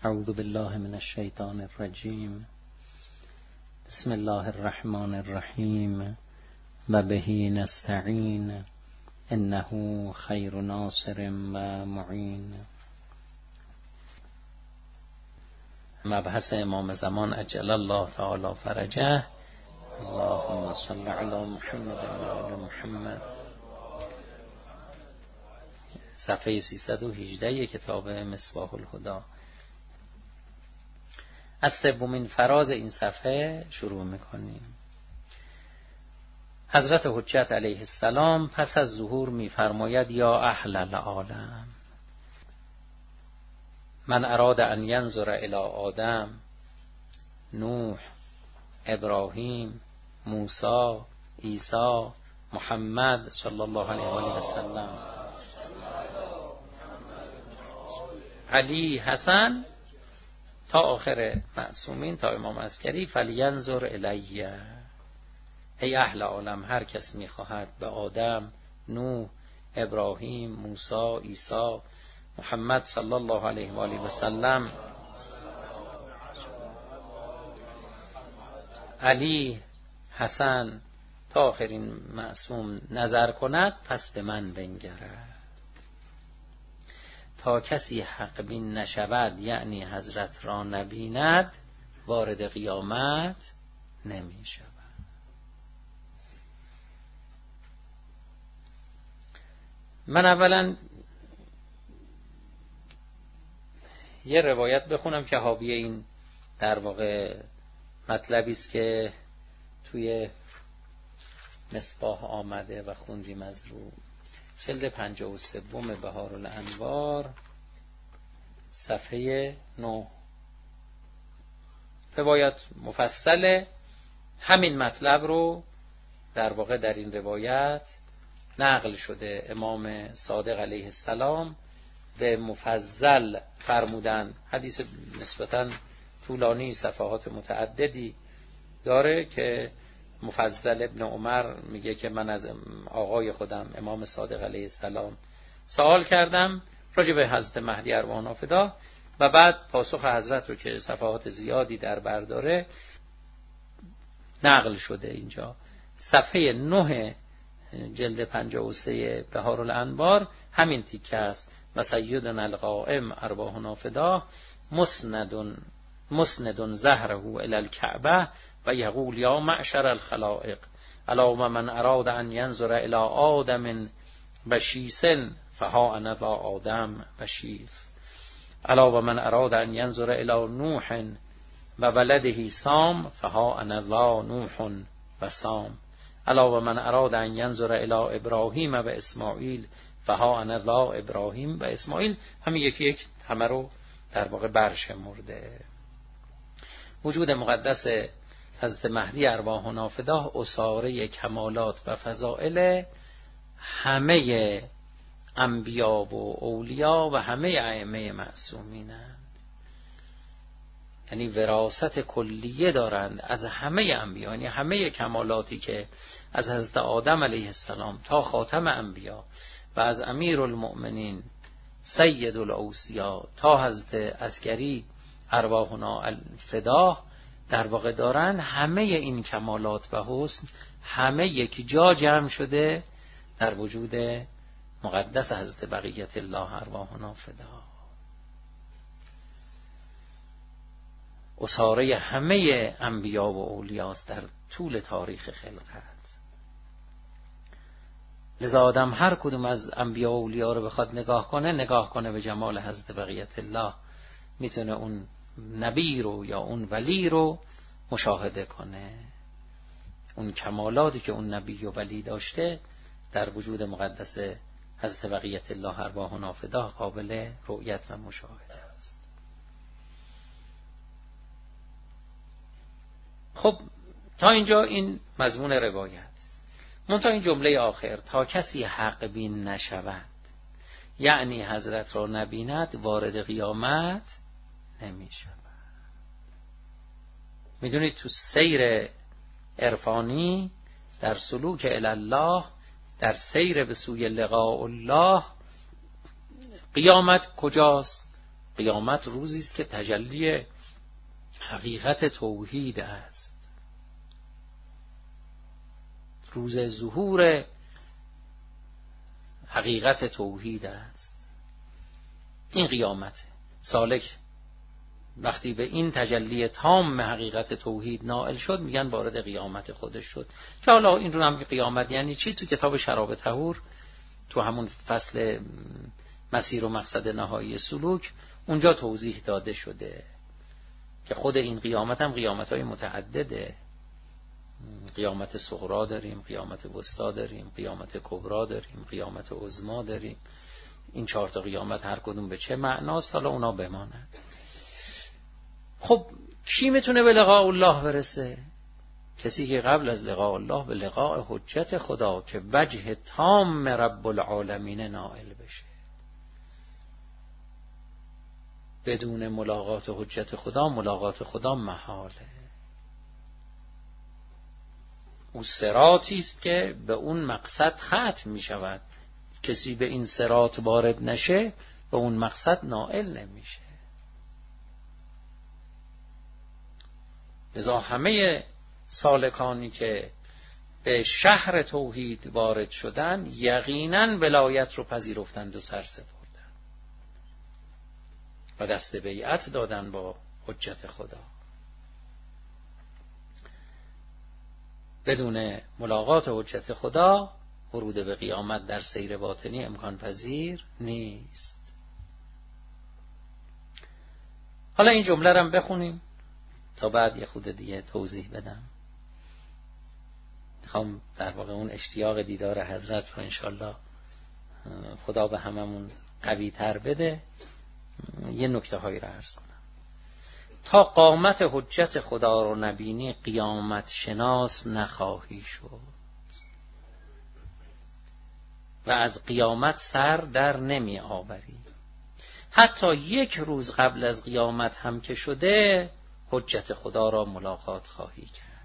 اعوذ بالله من الشیطان الرجیم. بسم الله الرحمن الرحیم و به نستعین انه خیر ناصر و معین. مبحث امام زمان عجل الله تعالی فرجه. اللهم صل علی محمد و آل محمد. صفحه 318 کتاب مصباح الهدی. از سومین فراز این صفحه شروع میکنیم. حضرت حجت علیه السلام پس از ظهور میفرماید یا اهل العالم من اراد ان ینظر الی آدم، نوح، ابراهیم، موسی، عیسی، محمد صلی الله علیه و آله و سلم، علی، حسن تا آخر معصومین تا امام عسکری. فلینظر الیه، ای اهل عالم، هر کس میخواهد به آدم، نوح، ابراهیم، موسی، عیسی، محمد صلی الله علیه و آله و سلم، علی، حسن تا آخرین معصوم نظر کند، پس به من بنگرد. تا کسی حق بین نشود، یعنی حضرت را نبیند، وارد قیامت نمی شود. من اولا یه روایت بخونم که حاوی این در واقع مطلبی است که توی مصباح آمده و خوندیم از رو جلد 53 بهارالانوار صفحه 9. روایت مفصله. همین مطلب رو در واقع در این روایت نقل شده. امام صادق علیه السلام به مفصل فرمودن. حدیث نسبتاً طولانی، صفحات متعددی داره که مفضل ابن عمر میگه که من از آقای خودم امام صادق علیه السلام سوال کردم راجع به حضرت مهدی ارواح نافدا و بعد پاسخ حضرت رو که صفحات زیادی در بر داره نقل شده. اینجا صفحه 9 جلد 53 بهارالانوار همین تیکه است. و سیدنا القائم ارواح نافدا مسند ظهره الی الکعبه و یقول یا معشر الخلائق الا من اراد ان ینظر الی آدم بشیس فها انا ذا آدم بشیس، الا من اراد ان ینظر الی نوح و ولده سام فها انا ذا نوح و سام، الا من اراد ان ینظر الی ابراهیم و اسماعیل فها انا ذا ابراهیم و اسماعیل. همین یکی یک همه رو در واقع برشمرده. وجود مقدس حضرت مهدی ارواح نافدا اساره کمالات و فضائل همه انبیا و اولیا و همه ائمه معصومینند. یعنی وراثت کلیه دارند از همه انبیا، یعنی همه کمالاتی که از حضرت آدم علیه السلام تا خاتم انبیا و از امیر المؤمنین سید الاوصیا تا حضرت عسکری ارواحنا الفدا در واقع دارند. همه این کمالات و حسن همه یک جا جمع شده در وجود مقدس حضرت بقیت الله ارواحنا فدا. اساره همه انبیا و اولیاست در طول تاریخ خلقت. لذا آدم هر کدوم از انبیا و اولیا رو بخواد نگاه کنه به جمال حضرت بقیت الله، میتونه اون نبی رو یا اون ولی رو مشاهده کنه. اون کمالاتی که اون نبی و ولی داشته در وجود مقدس حضرت بقیت الله ارواح نافدا قابل رؤیت و مشاهده است. خب تا اینجا این مضمون روایت. منتها این جمله آخر تا کسی حق بین نشود، یعنی حضرت را نبیند، وارد قیامت نمی شود. میدونید تو سیر عرفانی، در سلوک الی الله، در سیر به سوی لقاء الله، قیامت کجاست؟ قیامت روزی است که تجلی حقیقت توحید است، روز ظهور حقیقت توحید است. این قیامت سالک وقتی به این تجلی تام حقیقت توحید نائل شد میگن وارد قیامت خودش شد. که حالا این رو هم قیامت یعنی چی؟ تو کتاب شراب طهور تو همون فصل مسیر و مقصد نهایی سلوک اونجا توضیح داده شده که خود این قیامت هم قیامت‌های متعدده. قیامت صغرا داریم، قیامت وسطا داریم، قیامت کبرا داریم، قیامت عظما داریم. این 4 تا قیامت هر کدوم به چه معناست حالا اونا بماند. خب کی میتونه به لقاء الله برسه؟ کسی که قبل از لقاء الله به لقاء حجت خدا که وجه تام رب العالمین نائل بشه. بدون ملاقات حجت خدا ملاقات خدا محاله. او صراطی است که به اون مقصد ختم می شود. کسی به این صراط وارد نشه به اون مقصد نائل نمیشه. لذا همه سالکانی که به شهر توحید وارد شدن یقیناً ولایت رو پذیرفتند و سر سپردند و دست بیعت دادن با حجت خدا. بدون ملاقات حجت خدا ورود به قیامت در سیر باطنی امکان پذیر نیست. حالا این جمله رو هم بخونیم تا بعد یه خود دیگه توضیح بدم. میخوام در واقع اون اشتیاق دیدار حضرت رو انشالله خدا به هممون قوی تر بده. یه نکته هایی رو عرض کنم. تا قامت حجت خدا رو نبینی قیامت شناس نخواهی شد و از قیامت سر در نمی آوری. حتی یک روز قبل از قیامت هم که شده حجت خدا را ملاقات خواهی کرد.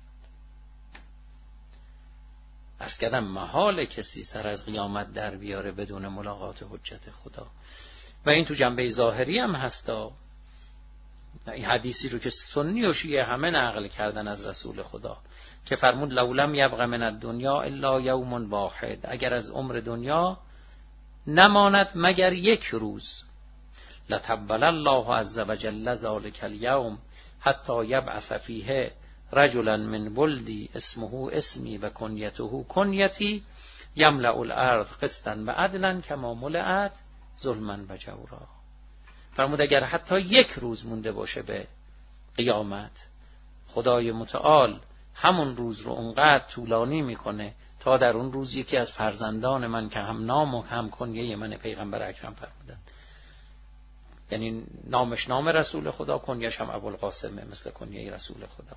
عرض کردم محال کسی سر از قیامت در بیاره بدون ملاقات حجت خدا. و این تو جنبه ظاهری هم هستا. این حدیثی رو که سنی و شیعه همه نقل کردن از رسول خدا که فرمود لولم یبق من الدنیا الا یوم واحد، اگر از عمر دنیا نماند مگر یک روز، لتبل الله عز وجل ذلک الیوم حتی یبعث فیه رجلا من ولدی اسمه اسمی و کنیته کنیتی یملأ الارض قسطا و عدلا کما ملئت ظلما و جورا. فرمود اگر حتی یک روز مونده باشه به قیامت، خدای متعال همون روز رو اونقدر طولانی میکنه تا در اون روز یکی از فرزندان من که هم نام و هم کنیه من پیغمبر اکرم فرمودن، یعنی نامش نام رسول خدا، کنیش هم ابوالقاسمه مثل کنیه رسول خدا،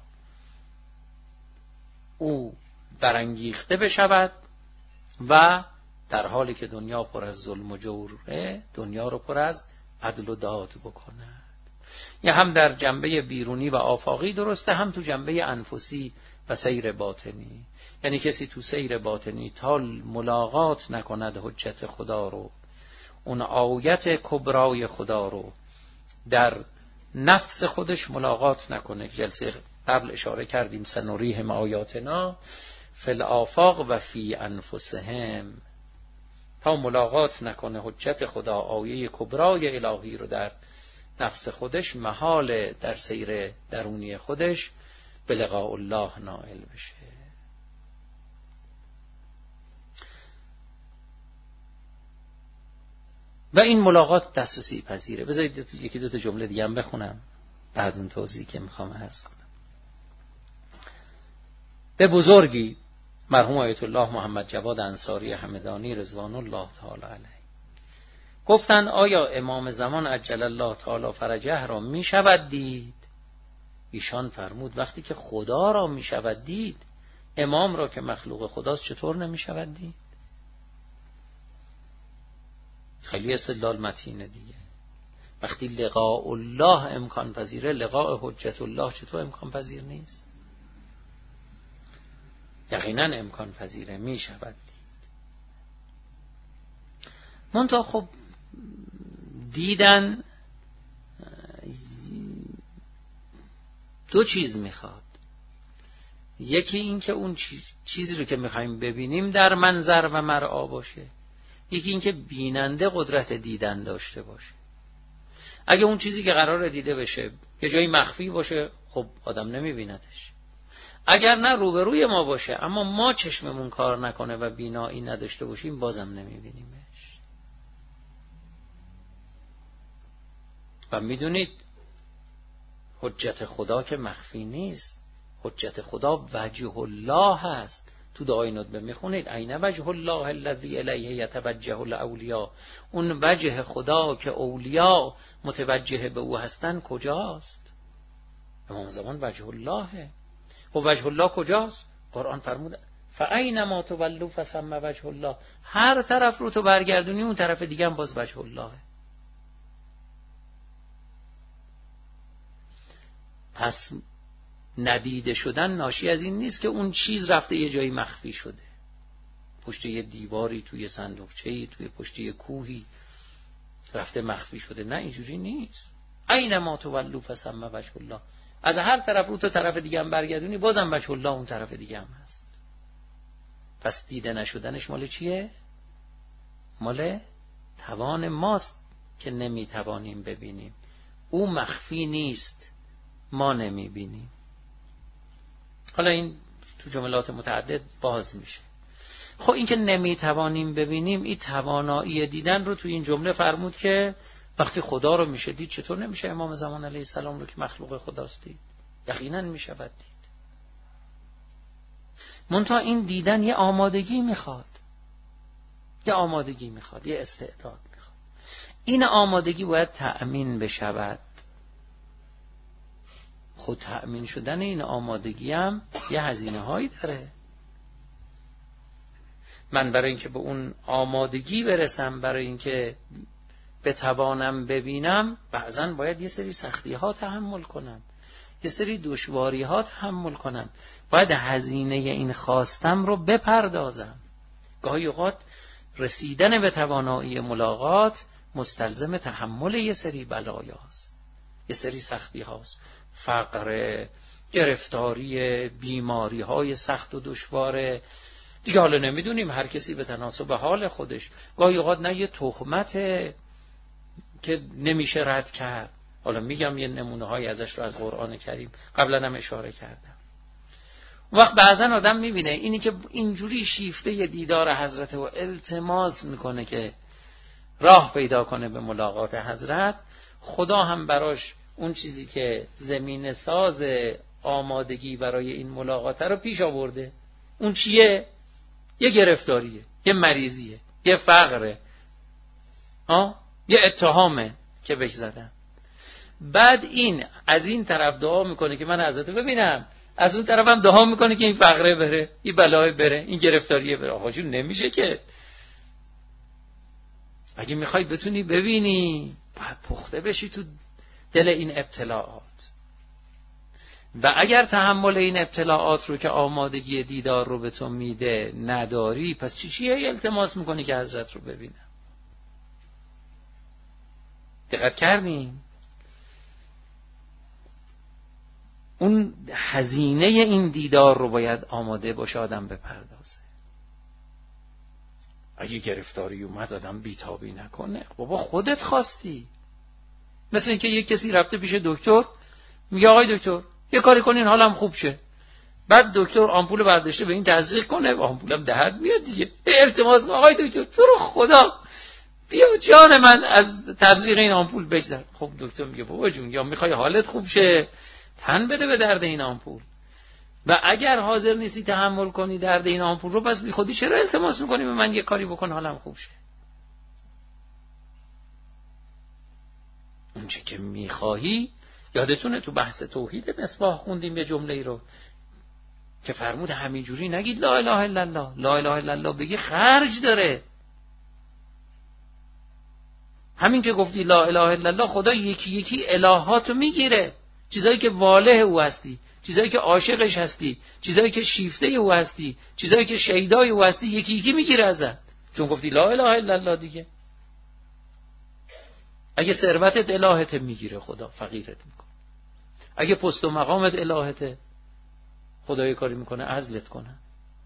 او برانگیخته بشود و در حالی که دنیا پر از ظلم و جوره دنیا رو پر از عدل و داد بکند. یه هم در جنبه بیرونی و آفاقی درسته، هم تو جنبه انفسی و سیر باطنی. یعنی کسی تو سیر باطنی تا ملاقات نکند حجت خدا رو، اون آیت کبرای خدا رو در نفس خودش ملاقات نکنه. جلسه قبل اشاره کردیم سنوریهم آیاتنا فی الآفاق و فی انفسهم. تا ملاقات نکنه حجت خدا آیه کبرای الهی رو در نفس خودش، محال در سیر درونی خودش به لقاء الله نائل بشه. و این ملاقات دسترسی پذیره. بذارید یکی دو تا جمله دیگه هم بخونم بعد اون توضیحی که میخوام عرض کنم. به بزرگی مرحوم آیت الله محمد جواد انصاری همدانی رضوان الله تعالی علیه گفتند آیا امام زمان عجل الله تعالی فرجه را می شود دید؟ ایشان فرمود وقتی که خدا را می شود دید، امام را که مخلوق خداست چطور نمی شود دید؟ خیلی استدلال متینه دیگه. وقتی لقاء الله امکان پذیره، لقاء حجت الله چطور امکان پذیر نیست؟ یقینا امکان پذیره، می شود دید. منتها خب دیدن دو چیز میخواد. یکی این که اون چیزی رو که میخوایم ببینیم در منظر و مرعا باشه، یکی این که بیننده قدرت دیدن داشته باشه. اگه اون چیزی که قراره دیده بشه یه جایی مخفی باشه، خب آدم نمیبیندش. اگر نه روبروی ما باشه اما ما چشممون کار نکنه و بینایی نداشته باشیم، بازم نمیبینیمش. و میدونید حجت خدا که مخفی نیست. حجت خدا وجه الله هست. تو دعای ندبه میخونید عین وجه الله الذی الیه یتوجه الاولیاء. اون وجه خدا که اولیاء متوجه به او هستن کجاست؟ امام زمان وجه اللهه. و وجه الله کجاست؟ قرآن فرمود فاینما تولوا فثم وجه الله. هر طرف رو تو برگردونی اون طرف دیگه هم باز وجه اللهه. پس ندیده شدن ناشی از این نیست که اون چیز رفته یه جایی مخفی شده، پشت یه دیواری، توی صندوقچه‌ای، توی پشت یه کوهی رفته مخفی شده. نه، اینجوری نیست. اینما تولوا فثم وجه الله. از هر طرف رو تو طرف دیگه هم برگردونی بازم وجه الله اون طرف دیگه هم هست. پس دیده نشدنش مال چیه؟ مال توان ماست که نمیتوانیم ببینیم. او مخفی نیست، ما نمیبینیم. حالا این تو جملات متعدد باز میشه. خب این که نمیتوانیم ببینیم، این توانایی دیدن رو تو این جمله فرمود که وقتی خدا رو میشه دید، چطور نمیشه امام زمان علیه السلام رو که مخلوق خداست دید؟ یقینا میشود دید. منتها این دیدن یه آمادگی میخواد، یه استعداد میخواد. این آمادگی باید تأمین بشود. خود تأمین شدن این آمادگی هم یه هزینه هایی داره. من برای اینکه به اون آمادگی برسم، برای اینکه بتوانم ببینم، بعضن باید یه سری سختی ها تحمل کنم، یه سری دشواری ها تحمل کنم، باید هزینه این خواستم رو بپردازم. گاهی اوقات رسیدن به توانایی ملاقات مستلزم تحمل یه سری بلایاست، یه سری سختی هاست. فقر، گرفتاری، بیماری های سخت و دشوار دیگه. حالا نمیدونیم، هر کسی به تناسب حال خودش. گاهی اوقات نه یه تهمت که نمیشه رد کرد. حالا میگم یه نمونه های ازش رو از قرآن کریم قبلا هم اشاره کردم. وقت بعضن آدم میبینه اینی که اینجوری شیفته دیدار حضرت و التماس میکنه که راه پیدا کنه به ملاقات حضرت، خدا هم براش اون چیزی که زمینه ساز آمادگی برای این ملاقات رو پیش آورده. اون چیه؟ یه گرفتاریه، یه مریضیه، یه فقره، یه اتهامه که بهش زدن. بعد این از این طرف دعا میکنه که من حضرت ببینم، از اون طرف هم دعا میکنه که این فقره بره، این بلای بره، این گرفتاریه بره. آقا جون نمیشه که. اگه میخوای بتونی ببینی باید پخته بشی تو دل این ابتلاعات. و اگر تحمل این ابتلاعات رو که آمادگی دیدار رو به تو میده نداری، پس چیه التماس میکنی که حضرت رو ببینم؟ دقت کردین؟ اون هزینه این دیدار رو باید آماده باشه آدم بپردازه. اگه گرفتاری اومد آدم بیتابی نکنه. بابا خودت خواستی. مثل اینکه یک کسی رفته پیش دکتر، میگه آقای دکتر یه کاری کنین حالم خوب شه. بعد دکتر آمپول برداشته به این تزریق کنه، آمپولم دهد میاد دیگه. التماس میکنه آقای دکتر تو رو خدا بیا جان من از تزریق این آمپول بگذر. خب دکتر میگه بابا جون یا میخوای حالت خوب شه تن بده به درد این آمپول، و اگر حاضر نیستی تحمل کنی درد این آمپول رو، پس بی خودی چرا التماس میکنی به من یه کاری بکن حالم خوب شه؟ اونچه که میخواهی، یادتونه تو بحث توحید مصباح خوندیم یه جمله ای رو که فرمود همینجوری نگید لا اله الا الله، لا اله الا الله بگی خرج داره. همین که گفتی لا اله الا الله، خدا یکی یکی الهاتو میگیره، چیزایی که واله او هستی، چیزایی که عاشقش هستی، چیزایی که شیفته او هستی، چیزایی که شیدای او هستی، یکی یکی میگیره ازت، چون گفتی لا اله الا الله دیگه. اگه ثروتت الهت میگیره خدا فقیرت میکنه. اگه پست و مقامت الهت خدا یه کاری میکنه عزلت کنه.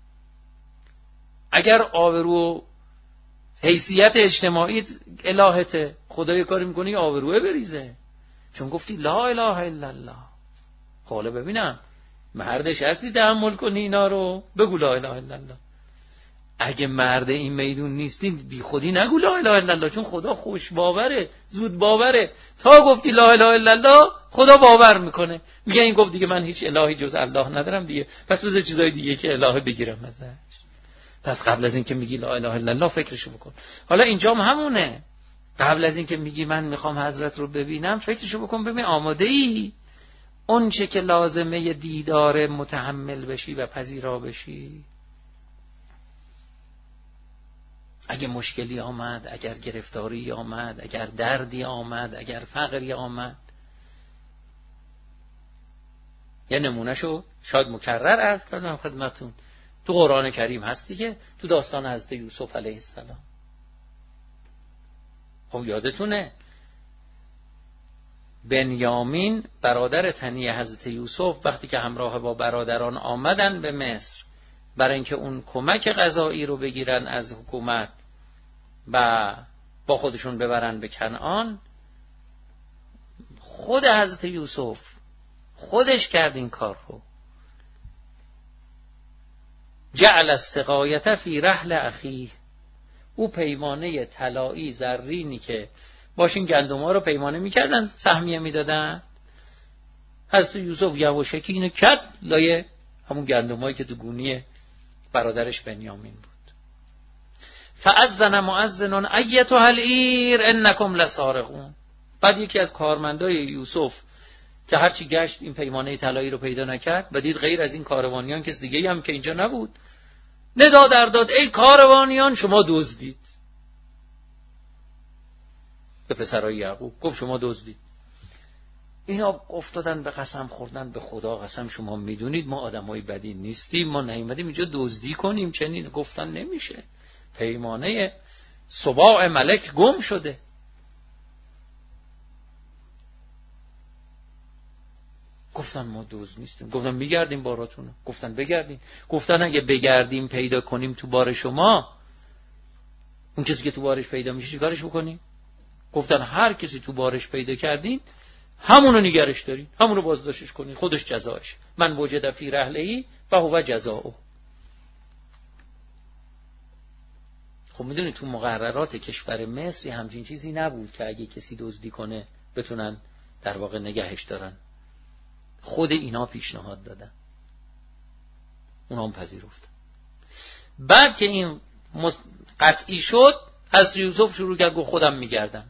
اگر آبرو و حیثیت اجتماعی الهت خدا یه کاری میکنه آبروه بریزه، چون گفتی لا اله الا الله. حالا ببینم مردش هستی تحمل کنی اینا رو، بگو لا اله الا الله. اگه مرد این میدون نیستی بی خودی نگو لا اله الا الله، چون خدا خوش باوره، زود باوره. تا گفتی لا اله الا الله خدا باور میکنه، میگه این گفت دیگه من هیچ الهی جز الله ندارم دیگه، پس بذار چیزای دیگه که الهه بگیرم ازش. پس قبل از این که میگی لا اله الا الله فکرشو بکن. حالا اینجام همونه، قبل از این که میگی من میخوام حضرت رو ببینم فکرشو بکن، ببین آماده ای اون چه که لازمه دیدار متحمل بشی و پذیرا بشی. اگه مشکلی آمد، اگر گرفتاری آمد، اگر دردی آمد، اگر فقری آمد، یه نمونهشو شاید مکرر عرض کردم خدمتون، تو قرآن کریم هست دیگه، تو داستان حضرت یوسف علیه السلام. خب یادتونه بنیامین برادر تنی حضرت یوسف وقتی که همراه با برادران آمدن به مصر برای اینکه اون کمک غذایی رو بگیرن از حکومت و با خودشون ببرن به کنعان، خود حضرت یوسف خودش کرد این کار رو. جعل السقایة فی رحل اخیه، او پیمانه طلایی زرینی که باشین گندم‌ها رو پیمانه میکردن سهمیه میدادن، حضرت یوسف یواشکی اینو کرد لایه همون گندم‌هایی که تو گونی برادرش بنیامین بود. فاذن مؤذن ایتها العیر انکم لسارقون. بعد یکی از کارمندای یوسف که هرچی گشت این پیمانه طلایی رو پیدا نکرد و دید غیر از این کاروانیان کس دیگه هم که اینجا نبود، ندا در داد ای کاروانیان شما دزدید. به پسرای یعقوب گفت شما دزدید. اینا افتادن به قسم خوردن به خدا، قسم شما میدونید ما آدمای بدی نیستیم، ما نیومدیم اینجا دزدی کنیم. چنین گفتن نمیشه، پیمانه سباع ملک گم شده. گفتن ما دزد نیستیم. گفتن میگردیم باراتونو. گفتن بگردیم. گفتن اگه بگردیم پیدا کنیم تو بار شما، اون کسی که تو بارش پیدا میشه چیکارش بکنیم؟ گفتن هر کسی تو بارش پیدا کردین همونو نگرش دارین، همونو بازداشتش کنین، خودش جزاش. من وجد فی رحلهی فهو جزاؤه. خب میدونید تو مقررات کشور مصر همچین چیزی نبود که اگه کسی دزدی کنه بتونن در واقع نگهش دارن. خود اینا پیشنهاد دادن، اونا هم پذیرفتن. بعد که این قطعی شد حضرت یوسف شروع کرد گفت خودم میگردم.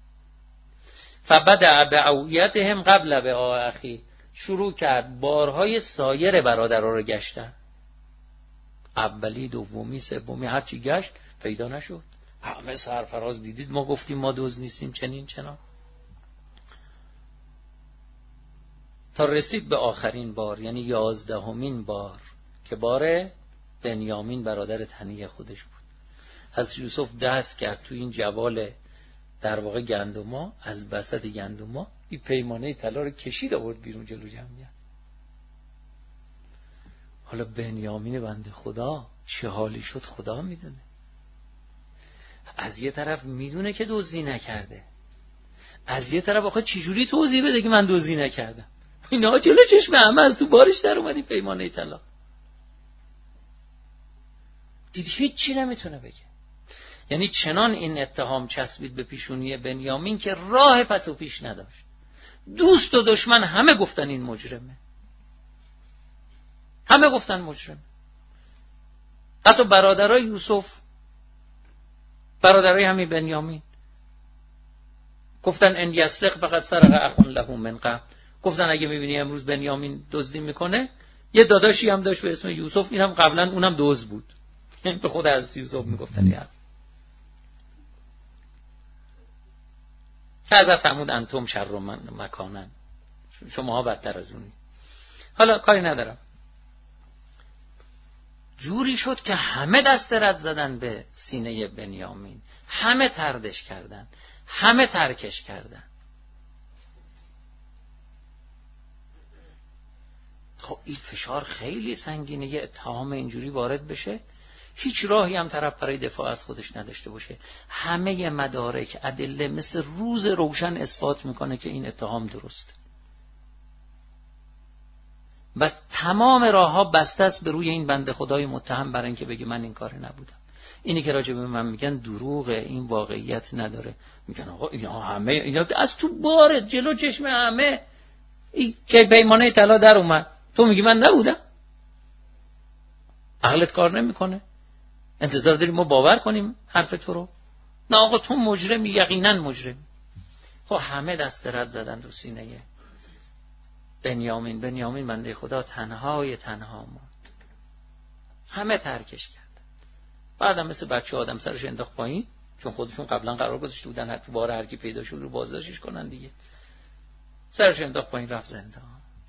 فبدأ بأوعیتهم قبل بآ اخی، شروع کرد بارهای سایر برادرها رو گشتن، اولی دومی سومی، هرچی گشت پیدا نشد. همه سرفراز دیدید ما گفتیم ما دزد نیستیم چنین چنان، تا رسید به آخرین بار، یعنی 11مین بار که بار بنیامین برادر تنی خودش بود. حضرت یوسف دست کرد تو این جوال در واقع گندما، از وسط گندما این پیمانه طلا رو کشید آورد بیرون جلو جمعیت. حالا بنیامین بنده خدا چه حالی شد خدا میدونه. از یه طرف میدونه که دزدی نکرده، از یه طرف آخه چجوری توضیح بده که من دزدی نکردم؟ اینا جلو چشم همه از تو بارش در اومد این پیمانه طلا. دیدی هیچی نمیتونه بگه. یعنی چنان این اتهام چسبید به پیشونی بنیامین که راه پس و پیش نداشت. دوست و دشمن همه گفتن این مجرمه، همه گفتن مجرمه. حتی برادرای یوسف، برادرای همین بنیامین گفتن ان یسرق فقط سرق اخ له من قبل. گفتن اگه میبینی امروز بنیامین دزدی میکنه، یه داداشی هم داشت به اسم یوسف، این هم قبلا اونم دزد بود. به خود حضرت یوسف میگفتن یعنی از فرمود انتم شر مکانن، شماها بدتر از اونی. حالا کاری ندارم. جوری شد که همه دست رد زدن به سینه بنیامین، همه طردش کردن، همه ترکش کردن. خب این فشار خیلی سنگینه، یه اتهام اینجوری وارد بشه، هیچ راهی هم طرف برای دفاع از خودش نداشته باشه. همه مدارک، ادله مثل روز روشن اثبات میکنه که این اتهام درست و تمام راهها بسته است به روی این بنده خدای متهم برای اینکه بگه من این کار نبودم. اینی که راجع به من میگن دروغه، این واقعیت نداره. میگن آقا اینا همه اینا از تو باره جلو چشم همه این که پیمانه طلا در اومد، تو میگی من نبودم؟ عقلت کار نمیکنه؟ انتظار داری ما باور کنیم حرف تو رو؟ نه آقا تو مجرمی، یقینا مجرمی. خب همه دست رد زدن رو سینه بنیامین بنده خدا تنها موند. همه ترکش کردن. بعدم مثل بچه آدم سرش انداخت پایین، چون خودشون قبلا قرار گذاشته بودن هر بار هر کی پیدا شد رو بازداشتش کنن دیگه. سرش انداخت پایین رفت زندان.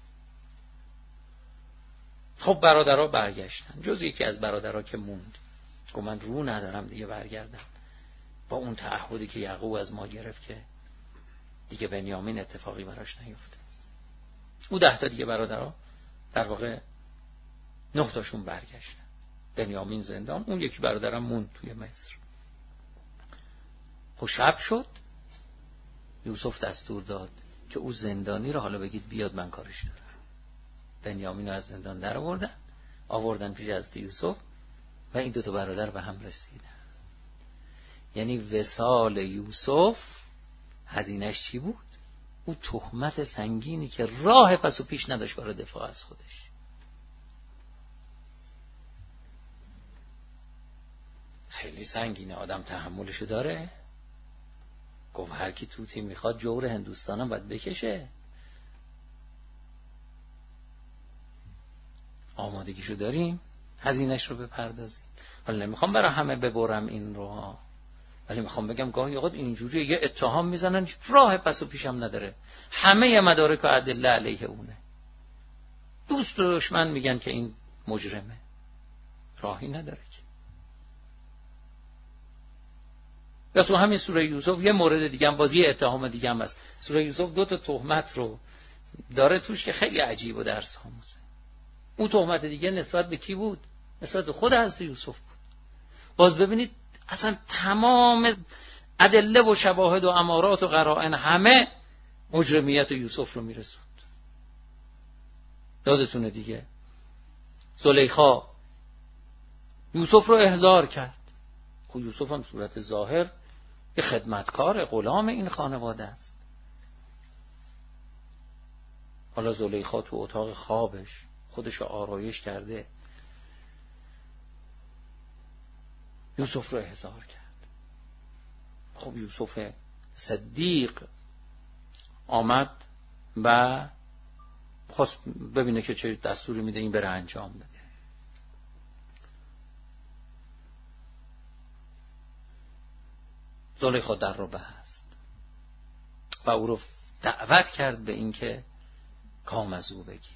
خب برادرها برگشتن، جز یکی از برادرها که موند گفت من رو ندارم دیگه برگردم، با اون تعهدی که یعقوب از ما گرفت که دیگه بنیامین اتفاقی براش نیفته. او 10 تا دیگه برادرها در واقع 9 تاشون برگشتن، بنیامین زندان، اون یکی برادرم موند توی مصر. خب شب شد، یوسف دستور داد که او زندانی رو حالا بگید بیاد من کارش دارم. بنیامین رو از زندان در آوردن پیش حضرت یوسف و این 2 تا برادر به هم رسیدن. یعنی وصال یوسف هزینه‌اش چی بود؟ او تهمت سنگینی که راه پس و پیش نداشت برای دفاع از خودش. خیلی سنگینه، آدم تحملشو داره؟ گفت هر کی توتی میخواد جور هندوستانم باید بکشه. آمادگیشو داریم؟ هزینه‌اش رو بپردازیم. حالا نمیخوام برای همه ببرم این رو، ولی میخوام بگم گاهی اوقات اینجوری یه اتهام میزنن راه پس و پیشم نداره، همه مدارک و ادله علیه اونه، دوست و دشمن میگن که این مجرمه، راهی نداره که. یا تو همین سوره یوسف یه مورد دیگه هم بازی اتهام دیگه هم هست. سوره یوسف 2 تا تهمت رو داره توش که خیلی عجیب و درس آموزه. اون تهمت دیگه نسبت به کی بود؟ نسبت به خود حضرت یوسف بود. باز ببینید اصلا تمام ادله و شواهد و امارات و قرائن همه مجرمیت یوسف رو میرسوند. یادتونه دیگه زلیخا یوسف رو احضار کرد. خب یوسف هم صورت ظاهر یه خدمتکار غلام این خانواده است. حالا زلیخا تو اتاق خوابش خودش رو آرایش کرده، یوسف رو احضار کرد. خب یوسف صدیق آمد و خواست ببینه که چه دستوری میده این بره انجام بده. زلیخا در رو بست و او رو دعوت کرد به این که کام از او بگیره.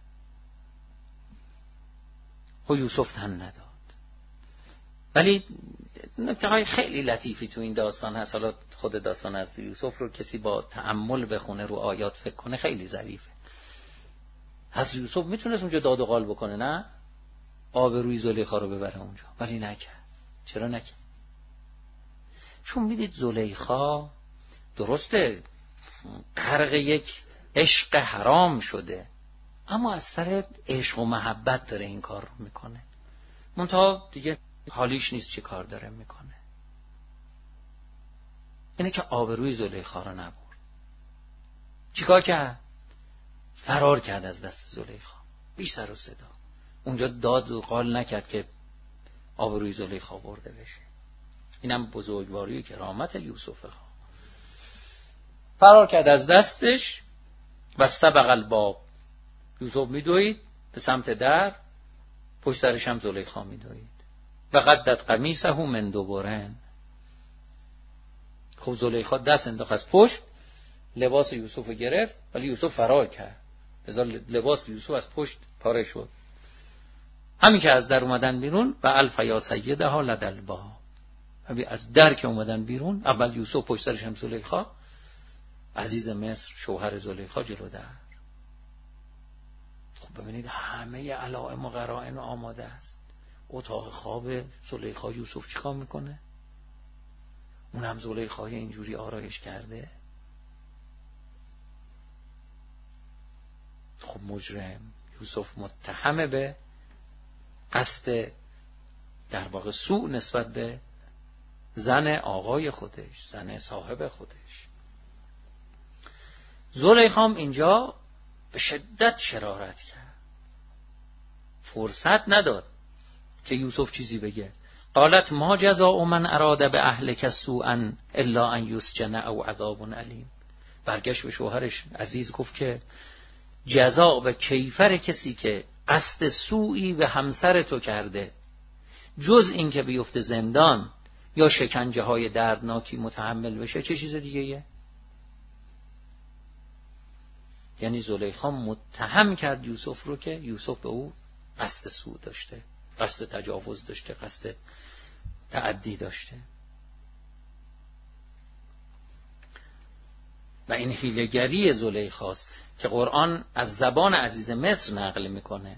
خب یوسف تن نداد. ولی نکته‌های خیلی لطیفی تو این داستان هست. حالا خود داستان از یوسف رو کسی با تأمل بخونه، رو آیات فکر کنه، خیلی ظریفه. از یوسف میتونست اونجا داد و قال بکنه، نه؟ آبروی زلیخا رو ببره اونجا، ولی نکرد. چرا نکرد؟ چون میدید زلیخا درسته غرق یک عشق حرام شده، اما از سر عشق و محبت داره این کار رو میکنه. منتها دیگه حالیش نیست چه کار داره میکنه. اینه که آبروی زلیخا رو نبرد. چیکار کرد؟ فرار کرد از دست زلیخا بی سر و صدا. اونجا داد و قال نکرد که آبروی زلیخا برده بشه. اینم بزرگواری و کرامت یوسفه. فرار کرد از دستش و استبق الباب. یوسف میدوید به سمت در، پشت سرش هم زلیخا میدوید. و قدت قمیصه من دبرن. خب زلیخا دست انداخت از پشت، لباس یوسف رو گرفت، ولی یوسف فرار کرد. لذا لباس یوسف از پشت پاره شد. همین که از در اومدن بیرون و الف یا سیدها لدل باب، همین از در که اومدن بیرون، اول یوسف پشت سرش هم زلیخا، عزیز مصر شوهر زلیخا جلو در. خب ببینید همه علائم و قرائن آماده است. اتاق خواب زلیخا یوسف چیکار میکنه؟ اونم زلیخای اینجوری آرایش کرده. خب مجرم یوسف متهم به قصد در واقع سوء نسبت به زن آقای خودش، زن صاحب خودش. زلیخام اینجا به شدت شرارت کرد، فرصت نداد که یوسف چیزی بگه. قالت ما جزاء من اراد به اهلک سوءا الا ان یسجن او عذاب علیم. برگشت به شوهرش عزیز گفت که جزا و کیفر کسی که قصد سوئی به همسر تو کرده جز این که بیفته زندان یا شکنجه های دردناکی متحمل بشه چه چیز دیگه یه؟ یعنی زلیخا متهم کرد یوسف رو که یوسف به او قصد سوء داشته، قصد تجاوز داشته، قصد تعدی داشته. و این حیله‌گری زلیخاست که قرآن از زبان عزیز مصر نقل میکنه.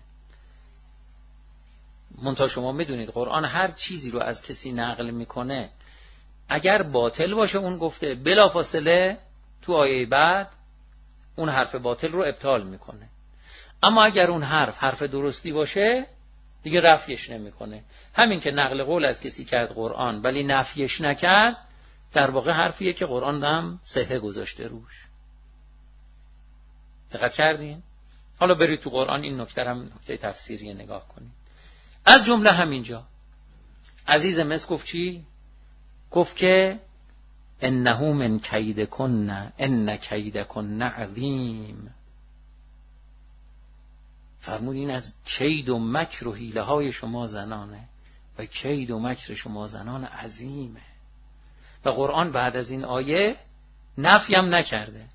منتها شما میدونید قرآن هر چیزی رو از کسی نقل میکنه اگر باطل باشه اون گفته بلافاصله تو آیه بعد اون حرف باطل رو ابطال میکنه، اما اگر اون حرف درستی باشه دیگه رفعش نمیکنه. همین که نقل قول از کسی کرد قرآن ولی نفیش نکرد در واقع حرفیه که قرآن هم صحه گذاشته روش. دقت کردین؟ حالا برید تو قرآن این نکته هم نکته تفسیری نگاه کنید. از جمله همینجا عزیز مصر گفت چی؟ گفت که انه من کیدکن ان کیدکن عظیم. فرمود این از کید و مکر و حیله های شما زنانه و کید و مکر شما زنان عظیمه. و قرآن بعد از این آیه نفی هم نکرده.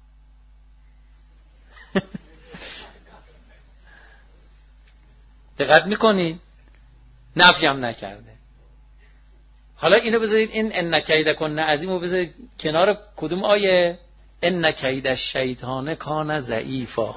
دقت میکنید؟ نفی هم نکرده. حالا اینو بذارید این ان کیدکن عظیم رو بذارید کنار کدوم آیه؟ ان کید الشیطان کان ضعیفا.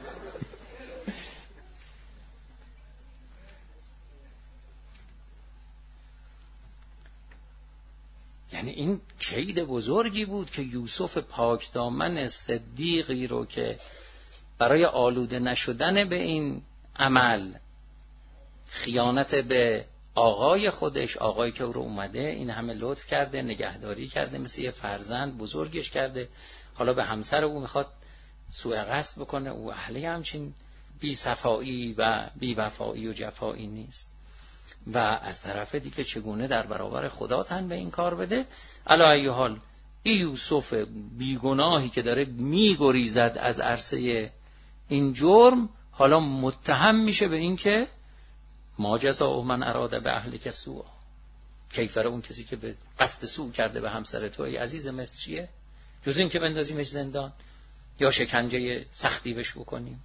یعنی این کید بزرگی بود که یوسف پاکدامن صدیقی رو که برای آلوده نشدن به این عمل، خیانت به آقای خودش، آقایی که او رو اومده این همه لطف کرده، نگهداری کرده، مثل یه فرزند بزرگش کرده، حالا به همسر او میخواد سوء قصد بکنه. او اهلی همچین بی صفایی و بی وفایی و جفایی نیست. و از طرف دیگه چگونه در برابر خدا تن به این کار بده. علی ای حال این یوسف بیگناهی که داره میگریزد از عرصه این جرم حالا متهم میشه به این که ما جزاء من اراد به اهلک سوء. کیفر اون کسی که به قصد سوء کرده به همسر تو ای عزیز مصر چیه؟ جز این که بندازیمش زندان یا شکنجه سختی بش بکنیم.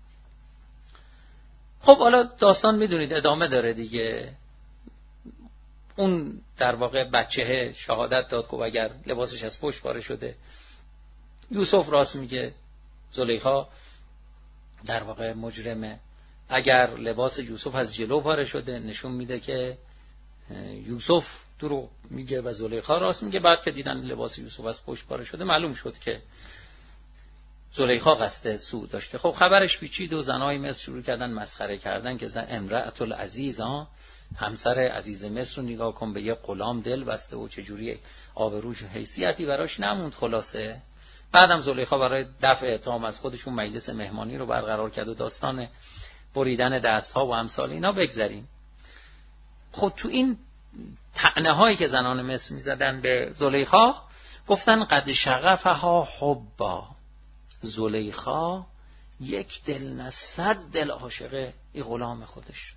خب حالا داستان میدونید ادامه داره دیگه. اون در واقع بچه شهادت داد که اگر لباسش از پشت پاره شده، یوسف راست میگه، زلیخا در واقع مجرمه. اگر لباس یوسف از جلو پاره شده نشون میده که یوسف دروغ میگه و زلیخا راست میگه. بعد که دیدن لباس یوسف از پشت پاره شده معلوم شد که زلیخا قصد سوء داشته. خب خبرش پیچید و زنای مصر شروع کردن مسخره کردن که امرأة العزیز، همسر عزیز مصر رو نگاه کن به یه غلام دل بسته و چجوری آبروش حیثیتی براش نموند. خلاصه بعدم زلیخا برای دفع اتهام از خودشون مجلس مهمانی رو برقرار کرد و داستان بریدن دستها و امثال اینا بگذاریم. خب تو این طعنه هایی که زنان مصر میزدن به زلیخا گفتن قد شغفها حبا. زلیخا یک دل نه 100 دل عاشق این غلام خودش شد.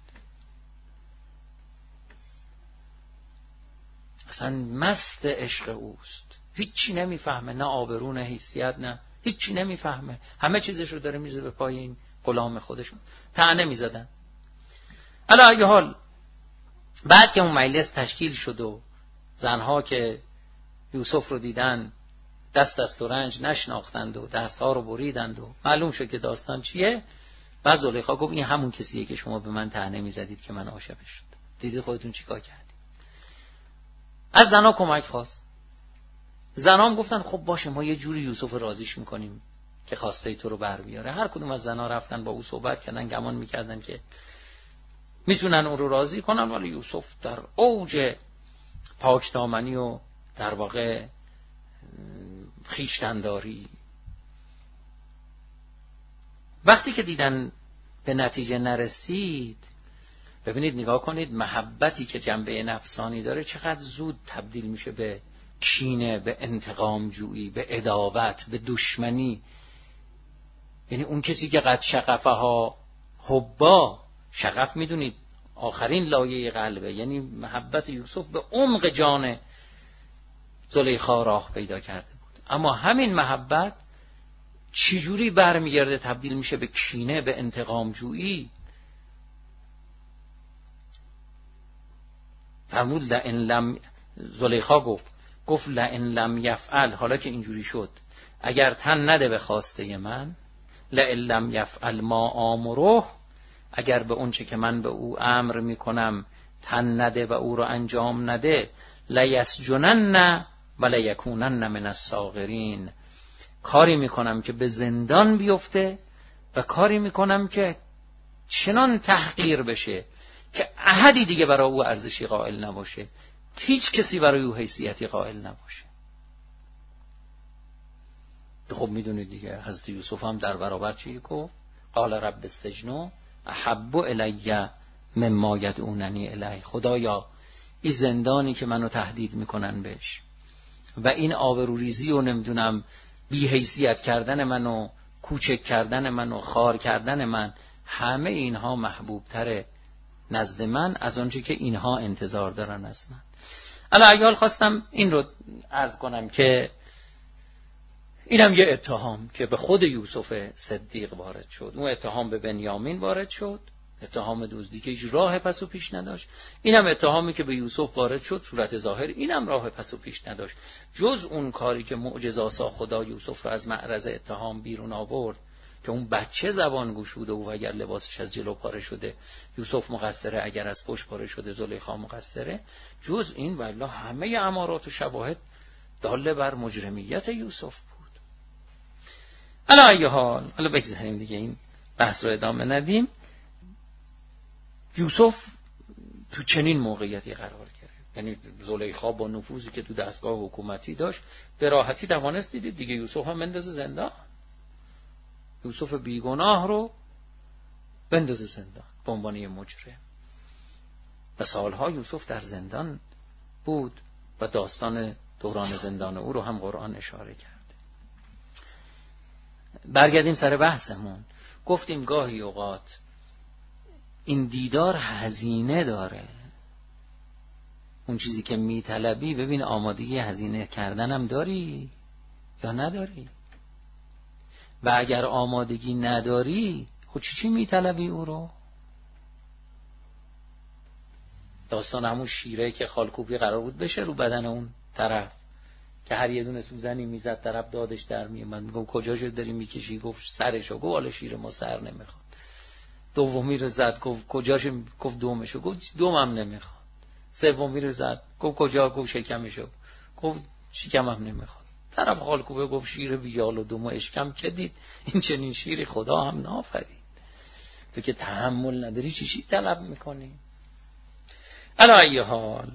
اصلا مست عشق اوست، هیچی نمیفهمه، نه آبرو نه حیثیت، نه هیچی نمیفهمه، همه چیزش رو داره میزه به پای این غلام خودش. طعنه میزدن. علی ای حال بعد که اون مجلس تشکیل شد و زنها که یوسف رو دیدن دست از ترنج نشناختند و دستها رو بریدند و معلوم شد که داستان چیه. بعد زلیخا گفت این همون کسیه که شما به من طعنه می‌زدید که من عاشقش شدم، دیدید خودتون چیکار کردید. از زنها کمک خواست. زنها هم گفتن خب باشه ما یه جوری یوسف راضیش میکنیم که خواسته تو رو بر بیاره. هر کدوم از زنها رفتن با او صحبت کردن، گمان میکردن که میتونن اون رو راضی کنن، ولی یوسف در اوج پاکدامنی و در واقع خویشتن‌داری، وقتی که دیدن به نتیجه نرسید، ببینید نگاه کنید محبتی که جنبه نفسانی داره چقدر زود تبدیل میشه به کینه، به انتقام جویی، به عداوت، به دشمنی. یعنی اون کسی که قد شغفها حبا، شغف میدونید آخرین لایه قلبه، یعنی محبت یوسف به عمق جان زلیخا راه پیدا کرده بود، اما همین محبت چجوری برمیگرده تبدیل میشه به کینه، به انتقام جویی. فرمود لئن لم، زلیخا گفت لئن لم یفعل، حالا که اینجوری شد اگر تن نده به خواسته من، لئن لم یفعل ما آمره، اگر به اون چه که من به او امر میکنم تن نده و او رو انجام نده، لیسجنن و لیکونن من الصاغرین، کاری میکنم که به زندان بیفته و کاری میکنم که چنان تحقیر بشه که احدی دیگه برای او ارزشی قائل نباشه، هیچ کسی برای او حیثیتی قائل نباشه. خب میدونید دیگه حضرت یوسف هم در برابر چی گفت؟ قال رب السجن احب الی مما یدعوننی الیه، خدایا این زندانی که منو تهدید میکنن بهش و این آبروریزی و نمیدونم بی حیثیت کردن منو، کوچک کردن منو، خار کردن من، همه اینها محبوب تره نزد من از آنچه که اینها انتظار دارن از من. علی‌ال خواستم این رو عرض کنم که اینم یه اتهام که به خود یوسف صدیق وارد شد. اون اتهام به بنیامین وارد شد، اتهام دزدی که هیچ راه پس و پیش نداشت. اینم اتهامی که به یوسف وارد شد صورت ظاهر، اینم راه پس و پیش نداشت، جز اون کاری که معجزه‌آسا خدا یوسف رو از معرض اتهام بیرون آورد که اون بچه زبان گشوده و اگر لباسش از جلو پاره شده یوسف مقصره، اگر از پشت پاره شده زلیخا مقصره. جز این والله همه امارات و شواهد داله بر مجرمیت یوسف بود. علی ای حال، حالا بگذاریم دیگه این بحث رو ادامه ندیم. یوسف تو چنین موقعیتی قرار گرفت، یعنی زلیخا با نفوذی که تو دستگاه حکومتی داشت به راحتی توانست، دیدید دیگه یوسف هم بندازه زندان، یوسف بیگناه رو بندازه زندان به عنوان یه مجرم. و سالها یوسف در زندان بود و داستان دوران زندان او رو هم قرآن اشاره کرد. برگردیم سر بحثمون. گفتیم گاهی اوقات این دیدار هزینه داره، اون چیزی که میطلبی ببین آمادگی هزینه کردنم داری یا نداری، و اگر آمادگی نداری خود چی میطلبی او رو؟ داستان همون شیره که خالکوبی قرار بود بشه رو بدن اون طرف که هر یه دونه سوزنی میزد طرف دادش در میومد، میگم کجاشو داری میکشی؟ گفت سرشو. گفت حالا شیر ما سر نمیخواد. دومی رو زد، گفت کجاشو؟ گفت دومشو. گفت دومم نمیخواد. سومی رو زد، گفت کجا؟ گفت شکمشو. گفت شکمم نمیخواد. طرف خالکوبه گفت شیر بیال و دوم اشکم که دید این چنین شیری خدا هم نافرید. تو که تحمل نداری چی طلب میکنی؟ علی ای حال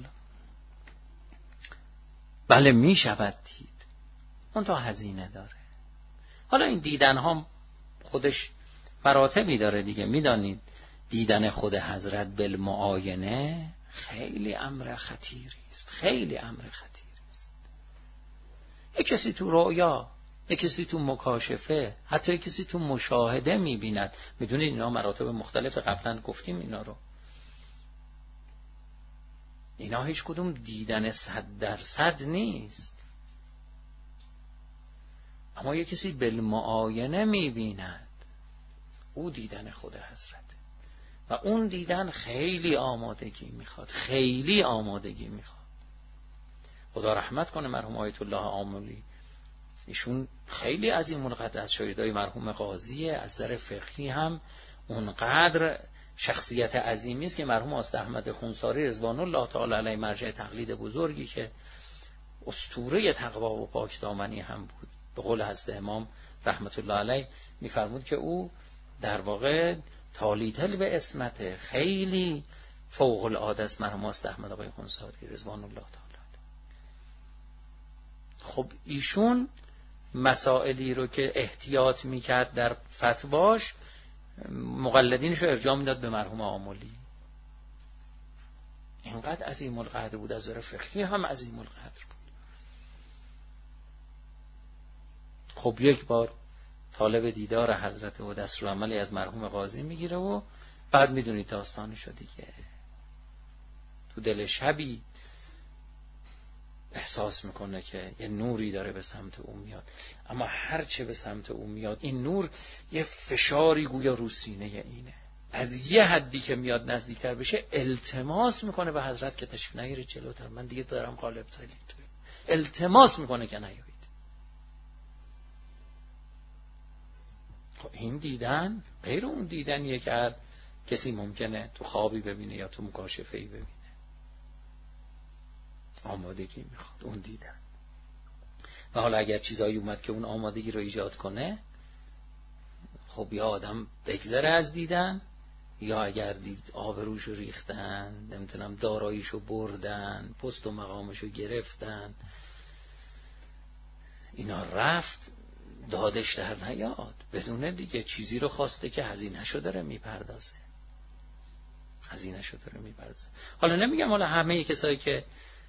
بله می شود دید، اون تا هزینه داره. حالا این دیدن ها خودش مراتبی داره دیگه. میدانید دیدن خود حضرت بالمعاینه خیلی امر خطیری است، خیلی امر خطیری است. یک کسی تو رؤیا، یک کسی تو مکاشفه، حتی یک کسی تو مشاهده میبیند. میدونید اینا مراتب مختلف، قبلا گفتیم اینا رو. اینا هیچ کدوم دیدن 100% نیست، اما یک کسی بالمعاینه میبیند، او دیدن خود حضرت. و اون دیدن خیلی آمادگی میخواد، خیلی آمادگی میخواد. خدا رحمت کنه مرحوم آیت الله آملی، ایشون خیلی عظیم القدر از شاگردای مرحوم قاضیه، از نظر فقهی هم اونقدر شخصیت عظیمی است که مرحوم استاد احمد خونساری رضوان الله تعالی علیه مرجع تقلید بزرگی که اسطوره تقوا و پاکدامنی هم بود، به قول حضرت امام رحمت الله علیه میفرمود که او در واقع تالیتل به اسمت خیلی فوق العاده است مرحوم استاد احمد آقای خونساری رضوان الله تعالی. خب ایشون مسائلی رو که احتیاط میکرد در فتواش مقلدینش رو ارجاع میداد به مرحوم آملی. اینقدر عظیم القدر بود، از نظر فقهی هم عظیم القدر بود. خب یک بار طالب دیدار حضرت و دستورالعملی از مرحوم قاضی میگیره و بعد میدونید داستانشو دیگه. تو دل شبی احساس میکنه که یه نوری داره به سمت او میاد، اما هر چه به سمت او میاد این نور یه فشاری گویا رو سینه اینه. از یه حدی که میاد نزدیکتر بشه التماس میکنه به حضرت که تشریف نیارید جلوتر، من دیگه دارم قالب تالی توی. التماس میکنه که نیارید. خب این دیدن غیر اون دیدنیه که هر کسی ممکنه تو خوابی ببینه یا تو مکاشفه‌ای ببینه. آمادگی میخواد اون دیدن. و حالا اگر چیزایی اومد که اون آمادگی رو ایجاد کنه، خب یا آدم بگذره از دیدن، یا اگر دید آبروشو ریختن، نمیتونم داراییشو بردن، پست و مقامشو گرفتن، اینا رفت، دادش در نیاد، بدونه دیگه چیزی رو خواسته که هزینه‌شو داره میپردازه. حالا نمیگم حالا همه کسایی که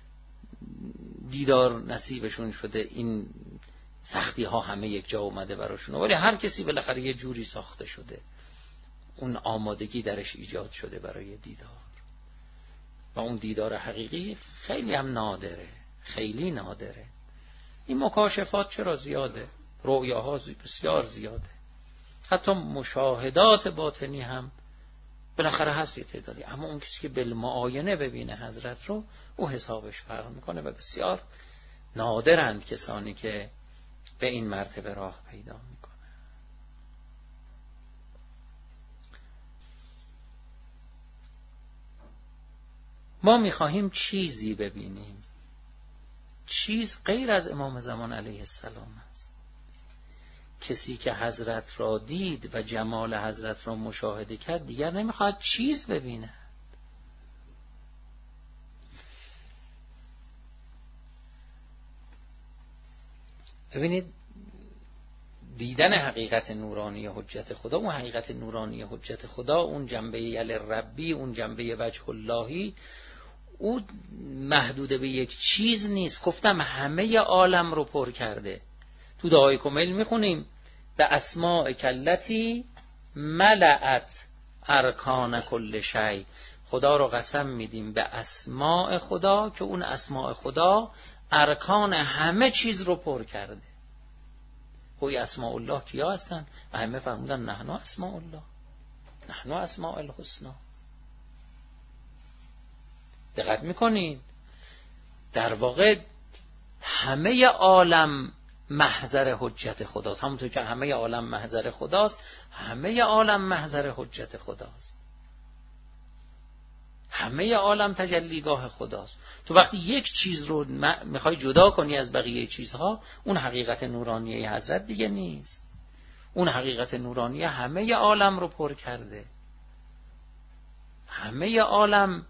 دیدار نصیبشون شده این سختی ها همه یک جا اومده براشون، ولی هر کسی بالاخره یه جوری ساخته شده، اون آمادگی درش ایجاد شده برای دیدار. و اون دیدار حقیقی خیلی هم نادره، خیلی نادره. این مکاشفات چرا زیاده، رؤیاها بسیار زیاده، حتی مشاهدات باطنی هم بالاخره هست یه تعدادی، اما اون کسی که بالمعاینه ببینه حضرت رو، او حسابش فرق میکنه و بسیار نادرند کسانی که به این مرتبه راه پیدا میکنه. ما میخواهیم چیزی ببینیم، چیز غیر از امام زمان علیه السلام است. کسی که حضرت را دید و جمال حضرت را مشاهده کرد دیگر نمیخواد چیز ببینه. ببینید دیدن حقیقت نورانی حجت خدا، اون حقیقت نورانی حجت خدا، اون جنبه یل ربی، اون جنبه وجه اللهی، اون محدود به یک چیز نیست. گفتم همه عالم رو پر کرده. تو دعای کمیل میخونیم به اسماء کلتی ملأت ارکان کل شیء. خدا رو قسم میدیم به اسماء خدا که اون اسماء خدا ارکان همه چیز رو پر کرده. خب اسماء الله کیا هستن؟ همه فرمودن نحن اسماء الله، نحن اسماء الحسنا. دقت میکنید در واقع همه عالم محضر حجت خداست. همونطور که همه عالم محضر خداست، همه عالم محضر حجت خداست. همه عالم تجلیگاه خداست. تو وقتی یک چیز رو میخوای جدا کنی از بقیه چیزها، اون حقیقت نورانیه حضرت دیگه نیست. اون حقیقت نورانیه همه عالم رو پر کرده. همه عالم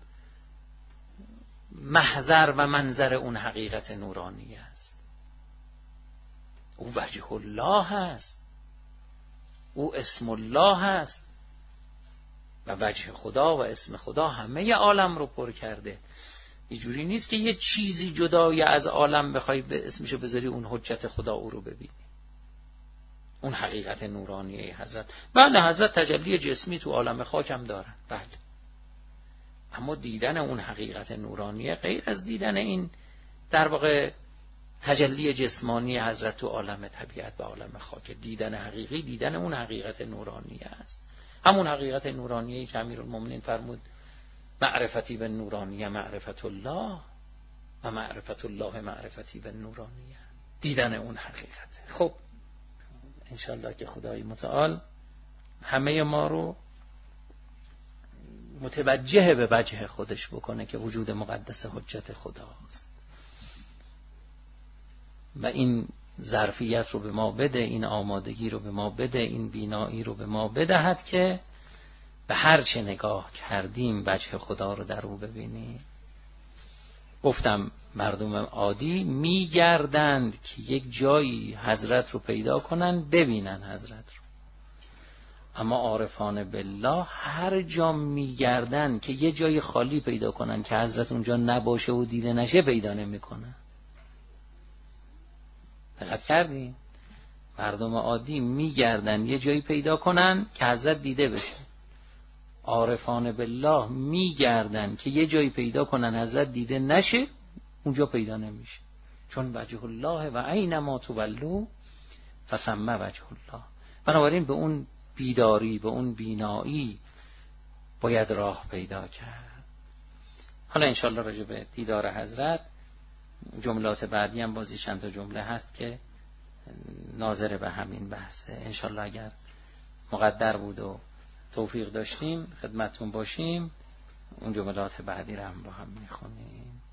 محضر و منظر اون حقیقت نورانیه است. او وجه الله هست، او اسم الله هست و وجه خدا و اسم خدا همه عالم رو پر کرده. اینجوری نیست که یه چیزی جدای از عالم بخوای به اسمشو بذاری اون حجت خدا او رو ببینی. اون حقیقت نورانیه حضرت. بله حضرت تجلی جسمی تو عالم خاک هم دارن، بله، اما دیدن اون حقیقت نورانیه غیر از دیدن این در واقع تجلی جسمانی حضرت تو عالم طبیعت و عالم خاک. دیدن حقیقی دیدن اون حقیقت نورانیه است همون حقیقت نورانیه که امیرالمومنین فرمود معرفتی به نورانیه معرفت الله و معرفت الله معرفتی به نورانیه، دیدن اون حقیقت. خب انشالله که خدای متعال همه ما رو متوجه به وجه خودش بکنه که وجود مقدس حجت خداست و این ظرفیت رو به ما بده، این آمادگی رو به ما بده، این بینایی رو به ما بدهد که به هر چه نگاه کردیم وجه خدا رو در او ببینیم. گفتم مردم عادی میگردند که یک جایی حضرت رو پیدا کنن، ببینن حضرت رو، اما عارفان بالله هر جا میگردن که یه جای خالی پیدا کنن که حضرت اونجا نباشه و دیده نشه پیدا نمیکنن. دقت کردین؟ مردم عادی میگردن یه جایی پیدا کنن که حضرت دیده بشه، عارفان بالله میگردن که یه جایی پیدا کنن حضرت دیده نشه، اونجا پیدا نمیشه، چون وجه الله و اینما تولوا فثم وجه الله. بنابراین به اون بیداری، به اون بینایی باید راه پیدا کرد. حالا انشالله راجع به دیدار حضرت جملات بعدی هم بازی چند تا جمله هست که ناظر به همین بحثه. انشالله اگر مقدر بود و توفیق داشتیم خدمتون باشیم، اون جملات بعدی رو هم با هم میخونیم.